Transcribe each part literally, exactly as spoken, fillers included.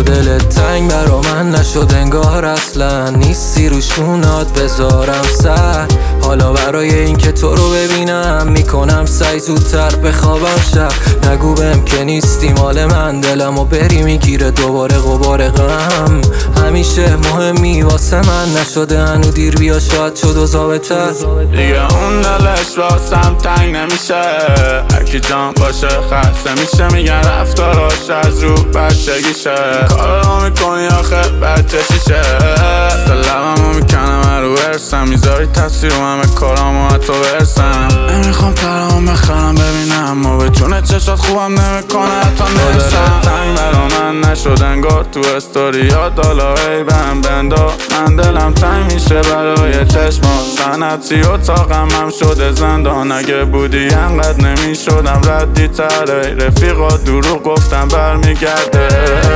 دلت تنگ برا من نشد انگار اصلا نیستی رو شونات بذارم سر. حالا برای این که تو رو ببینم میکنم سعی زودتر بخوابم شب. نگو بهم که نیستی مال من دلمو بری میگیره دوباره غبار غم. همیشه مهمی واسه من نشده هنو دیر بیا شاید شد و ضابطه دیگه اون دلش واسم تنگ نمیشه. هرکی جان باشه خسته میشه میگن رفتاراش از رو بچگیشه. کارا میکنی آخه بچه چیشه. لبمو میکنم رو برسم میذاری تصویر و همه کارامو حتی برسم. نمیخوام ترام بخرم ببینم ما به جون چشات خوبم نمیکنه حتی نرسم. تنگ برا من نشد انگار تو استوریا دالایی بهم بندا. من دلم تنگ میشه برای چشما سنتی اتاقم هم شده زندان. اگه بودی انقدر نمیشدم ردی تره. رفیقا دروغ گفتم برمیگرده.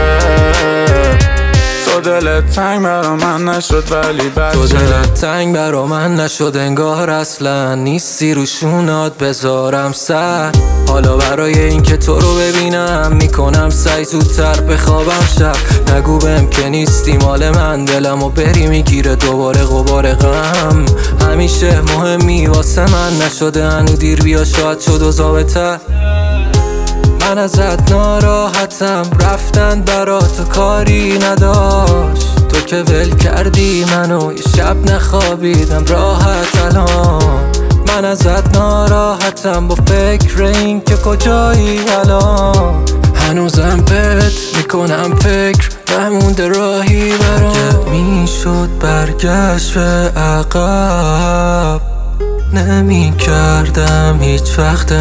تو دلت تنگ برا من نشد ولی بچه تو دلت تنگ برا من نشد انگار اصلا نیستی رو شونات بذارم سر. حالا برای این که تو رو ببینم میکنم سعی زودتر بخوابم شب. نگو بهم که نیستی مال من دلمو بری میگیره دوباره غبار غم. همیشه مهمی واسه من نشده هنو دیر بیا شاید شد و ضابطه. من ازت ناراحتم رفتن برا تو کاری نداشت. تو که ول کردی منو یه شب نخوابیدم راحت الان. من ازت ناراحتم با فکر این که کجایی الان. هنوزم بهت میکنم فکر نمونده راهی برام. که میشد برگشت به عقب نمی کردم هیچ وقت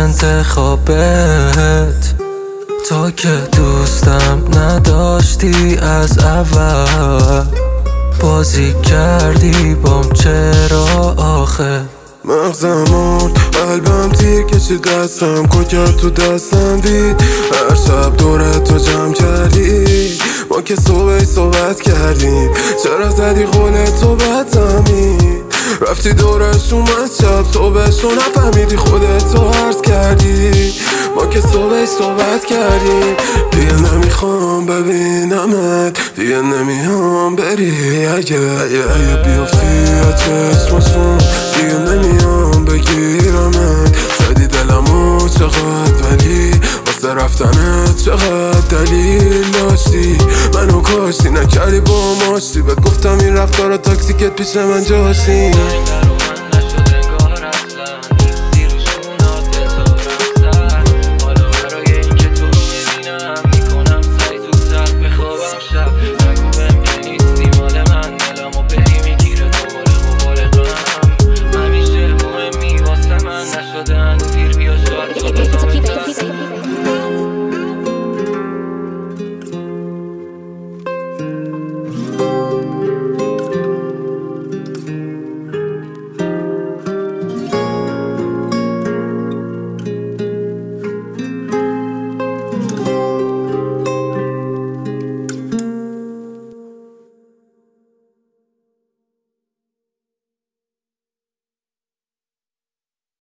انتخابت. تو که دوستم نداشتی از اول بازی کردی بام چرا آخه. مغزمون قلبم تیر کشید دستم کوکت تو دستم دید. هر شب دورت تو جمع کردی ما که صبحی صحبت کردیم. چرا زدی قولت تو بد زمین رفتی دورش اومد شب صبحش رو نفهمیدی خودت تو عرض کردی. ما که صبحی صحبت کردیم. دیگه نمیخوام ببینمت دیگه نمیام بری. اگه اگه بیافتی از چشماشون دیگه نمیام بگیرمت. زدی دلمو چقدر ولی واسه رفتنت چقدر دلیل داشتی. منو کاشتی نکردی با ماشتی بهت گفتم این رفتارا تاکسیکت پیش من جاشتی. شده